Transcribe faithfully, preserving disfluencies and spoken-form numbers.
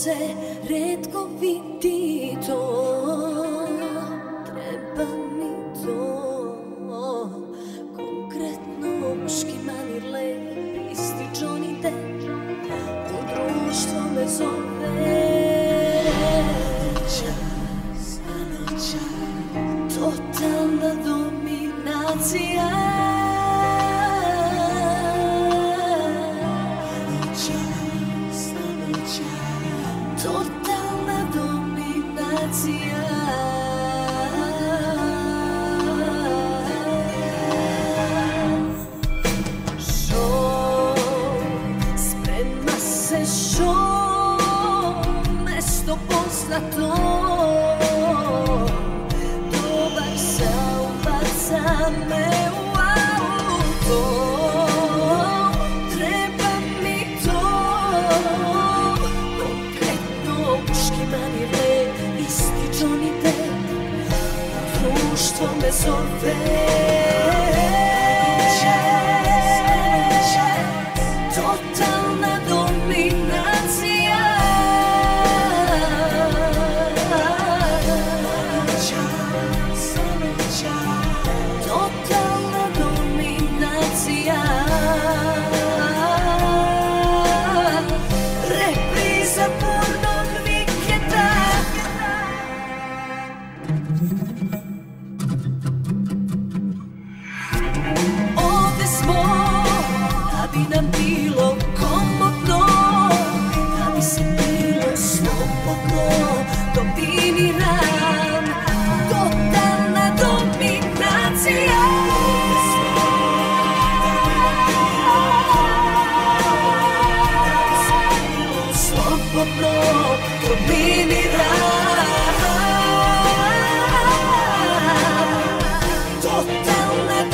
se retko vidi to. Treba mi to konkretno, muški manir lep, isti Johnny Depp, u društvo me zove. Čas, ano čas, totalna dominacija. Ano čas, ano čas, totalna dominacija. Poznato, dobar sam, baca me u auto. Treba mi to konkretno, muški manir lep, isti Johnny Depp, društvo me zove. Totalna dominacija. Totalna dominacija. Repriza burnog vikenda. Ovde smo da bi nam bilo komodno, da bi se bilo slobodno. Dominiram, totalna dominacija. Slobodno dominiram. Totalna